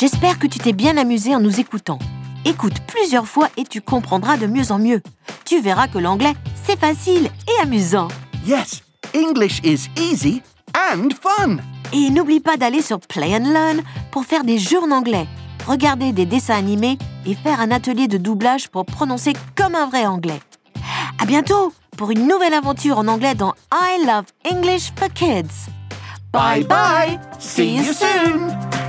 J'espère que tu t'es bien amusé en nous écoutant. Écoute plusieurs fois et tu comprendras de mieux en mieux. Tu verras que l'anglais, c'est facile et amusant. Yes, English is easy and fun. Et n'oublie pas d'aller sur Play and Learn pour faire des jeux en anglais, regarder des dessins animés et faire un atelier de doublage pour prononcer comme un vrai anglais. À bientôt pour une nouvelle aventure en anglais dans I Love English for Kids. Bye bye. See you soon.